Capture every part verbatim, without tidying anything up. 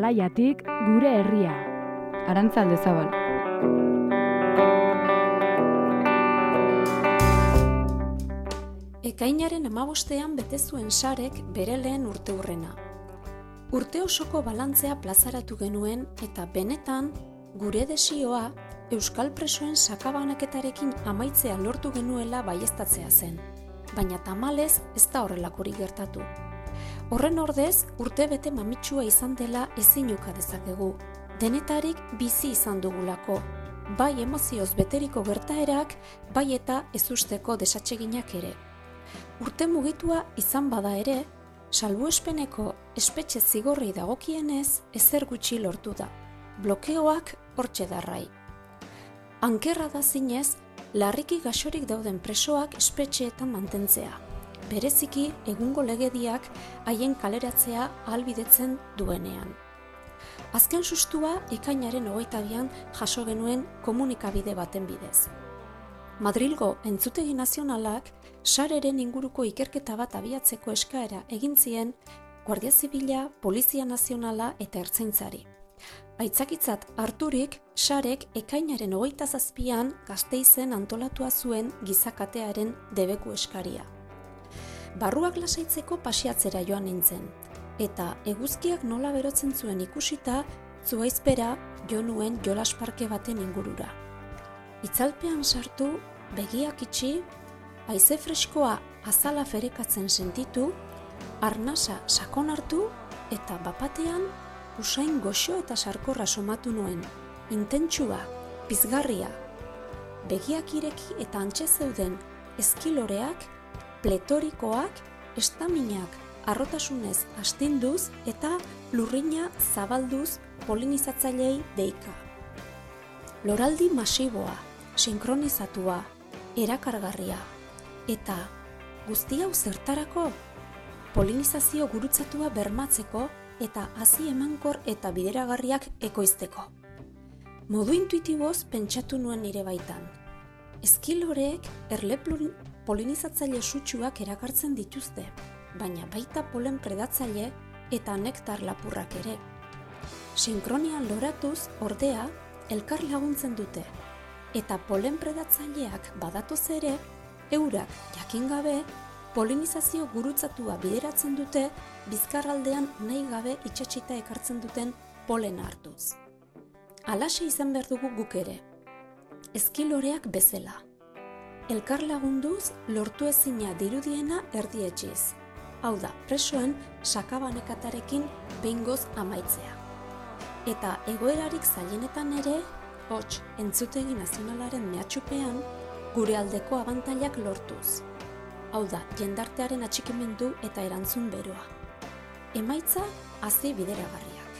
Talaiatik gure herria. Arantza Aldezabal. Ekainaren hamabostean bete zuen Sarek bere lehen urteurrena. Urte osoko balantzea plazaratu genuen eta benetan gure desioa euskal presoen sakabanaketarekin amaitzea lortu genuela baieztatzea zen. Baina tamalez ez da horrelakorik gertatu. Horren ordez, urtebete mamitsua izan dela ezin uka dezakegu. Denetarik bizi izan dugulako, bai emozioz beteriko gertaerak, bai eta ezusteko desatseginak ere. Urte mugitua izan bada ere, salbuespeneko espetxe zigorrei dagokienez ezer gutxi lortu da. Blokeoak hortxe darrai. Ankerra da zinez, larriki gaxorik dauden presoak espetxeetan mantentzea. Bereziki egungo legediak haien kaleratzea ahalbidetzen duenean. Azken sustua ekainaren hogeita bian jaso genuen komunikabide baten bidez. Madrilgo Entzutegi Nazionalak Sareren inguruko ikerketa bat abiatzeko eskaera egin zien Guardia Zibila, Polizia Nazionala eta Ertzaintzari. Aitzakitzat harturik, Sarek ekainaren hogeita zazpian Gasteizen antolatua zuen gizakatearen debeku eskaria. Barruak lasaitzeko pasiatzera joan nintzen, eta eguzkiak nola berotzen zuen ikusita, zuaizpera jo nuen jolasparke baten ingurura. Itzalpean sartu, begiak itxi, haize freskoa azala ferekatzen sentitu, arnasa sakon hartu eta bapatean usain goxo eta sarkorra somatu nuen, intentsua, pizgarria. Begiak ireki eta antxe zeuden eskiloreak, pletorikoak, estaminak arrotasunez astinduz eta lurrina zabalduz polinizatzailei deika. Loraldi masiboa, sinkronizatua, erakargarria, eta guzti hau zertarako? Polinizazio gurutzatua bermatzeko eta hazi emankor eta bideragarriak ekoizteko. Modu intuitiboz pentsatu nuen nire baitan. Eskiloreek erle polinizatzaile sutsuak erakartzen dituzte, baina baita polen predatzaile eta nektar lapurrak ere. Sinkronian loratuz, ordea, elkar laguntzen dute, eta polen predatzaileak badatoz ere, eurak jakin gabe, polinizazio gurutzatua bideratzen dute, bizkarraldean nahi gabe itxatxita ekartzen duten polena hartuz. Halaxe izan behar dugu guk ere, eskiloreak bezala. Elkar lagunduz lortu ezina dirudiena erdietxiz. Hau da, presoen sakabanekatarekin behingoz amaitzea. Eta egoerarik zailenetan ere, hots, Entzutegi Nazionalaren mehatxupean, gure aldeko abantailak lortuz. Hau da, jendartearen atxikimendu eta erantzun beroa. Emaitza hazi bideragarriak.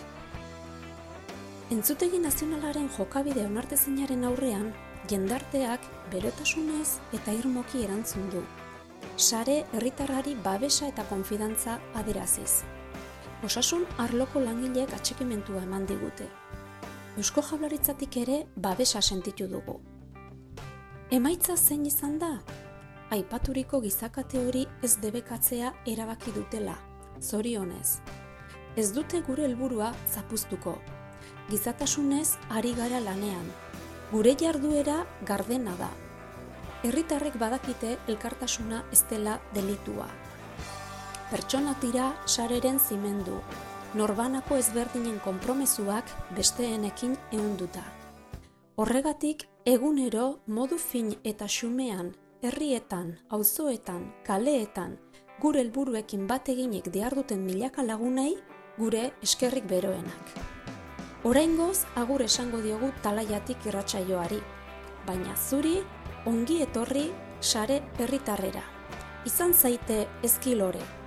Entzutegi Nazionalaren jokabide onartezinaren aurrean, jendarteak berotasunez eta irmoki erantzun du. Sare herritarrari babesa eta konfidantza adiraziz. Osasun arloko langileek atxikimendua eman digute. Eusko Jaurlaritzatik ere babesa sentitu dugu. Emaitza zein izan da? Aipaturiko gizakate hori ez debekatzea erabaki dutela, zorionez. Ez dute gure helburua zapuztuko. Gizatasunez ari gara lanean. Gure jarduera gardena da. Herritarrek badakite elkartasuna ez dela delitua. Pertsona tira Sareren zimendu, norbanako ezberdinen konpromezuak besteenekin ehunduta. Horregatik, egunero modu fin eta xumean, herrietan, auzoetan, kaleetan, gure helburuekin bat eginik diharduten milaka lagunei, gure eskerrik beroenak. Oraingoz, agur esango diogu Talaiatik irratsaioari, baina zuri, ongi etorri Sare herritarrera. Izan zaite eskilore.